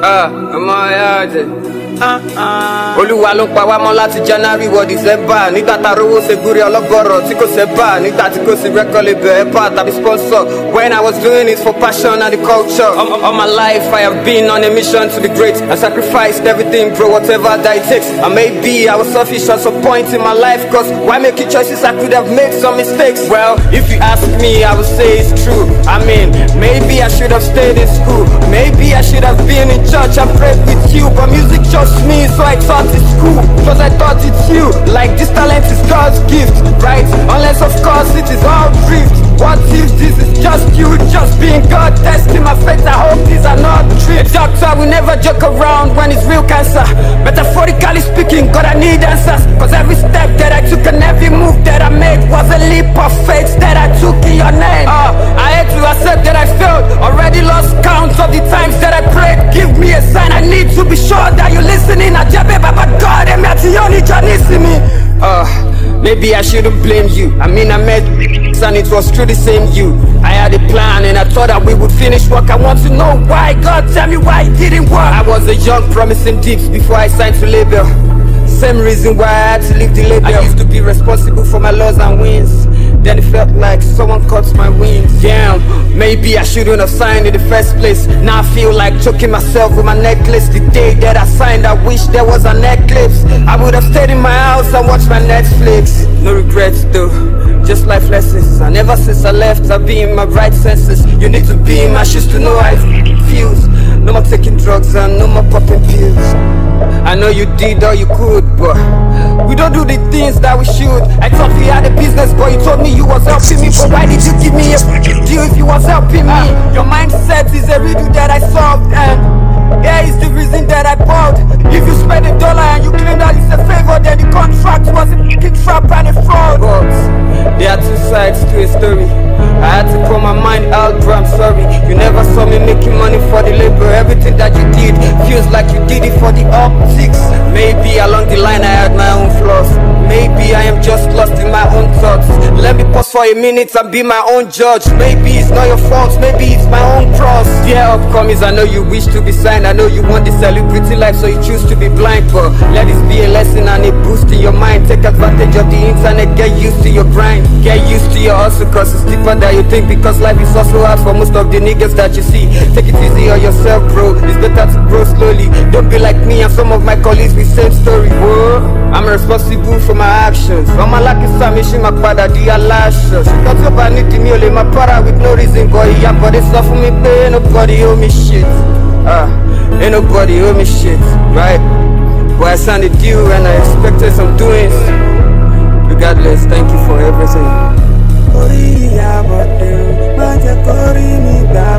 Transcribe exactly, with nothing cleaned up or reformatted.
Ah, ọmọ ya jẹ. Olúwa ló pa wá mọ́ láti January wọ December. Nígbà tá a rówó ṣe gúrí ọlọ́gọ́rọ̀ tí kò ṣe bá. Nígbà tí kò sí record label ẹ̀pà tàbí sponsor. When I was doing it for passion and the culture. All, all my life I have been on a mission to be great. I sacrificed everything, bro, whatever that it takes. And maybe I was selfish at some point in my life. Cause why making choices I could have made some mistakes? Well, if you ask me, I would say it's true. I mean, maybe I should have stayed in school. Maybe I should have been in church and prayed with you. But music chose me, so I thought it's cool. Cause I thought it's you. Like this talent is God's gift, right? Unless of course it is all drift. What if this is just you, just being God, testing my faith? I hope these are not tricks. A doctor will never joke around when it's real cancer. Metaphorically speaking, God, I need answers. Cause every step that I took and every move that I made was a leap of faith that I took in your name. uh, I had to accept that I failed. Already lost count of the times that I prayed. Give me a sign, I need to be sure that you're listening. I jab about God, and me. Uh, maybe I shouldn't blame you. I mean, I met and it was true the same you. I had a plan and I thought that we would finish work. I want to know why. God, tell me why it didn't work. I was a young promising deeps before I signed to label. Same reason why I had to leave the label. I used to be responsible for my loss and wins. Then it felt like someone cut my wings. Damn, maybe I shouldn't have signed in the first place. Now I feel like choking myself with my necklace. The day that I signed, I wish there was an eclipse. I would have stayed in my house and watched my Netflix. No regrets though, just life lessons. And ever since I left, I've been in my right senses. You need to be in my shoes to know how it feels. No more taking drugs and no more popping pills. I know you did all you could, but we don't do the things that we should. I thought we had a business, but you told me you was helping me. But why did you give me a deal if you was helping me? Your mindset is a riddle that I solved, and here is the reason that I bought. If you spend a dollar and you claim that it's a favor, then the contract was a fucking trap and a fraud. But there are two sides to a story. I had to call my mind out, bro, I'm sorry. You never saw me making money for the labor. Everything that you did feels like you did it for the optics. Maybe along the line I had my own flaws. Maybe I am just lost in my own thoughts. Let me pause for a minute and be my own judge. Maybe it's not your fault, maybe it's my own cross. Dear upcomings, I know you wish to be signed. I know you want the celebrity life, so you choose to be blind. But let this be a lesson and a boost in your mind. Take advantage of the internet, get used to your grind. Get used to your hustle, cause it's deeper than you think. Because life is also hard for most of the niggas that you see. Take it easy on yourself, bro. It's better to grow slowly. Don't be like me and some of my colleagues with same story. Whoa, I'm responsible for my actions. I'm a lucky Sammy, she my father, the Alasha. She got up and need me, only my para with no reason. Boy, yeah, but it's not for me, pay. Nobody owe me shit. Ah, ain't nobody owe me shit, right? Boy, I signed a deal and I expected some doings. Regardless, thank you for everything.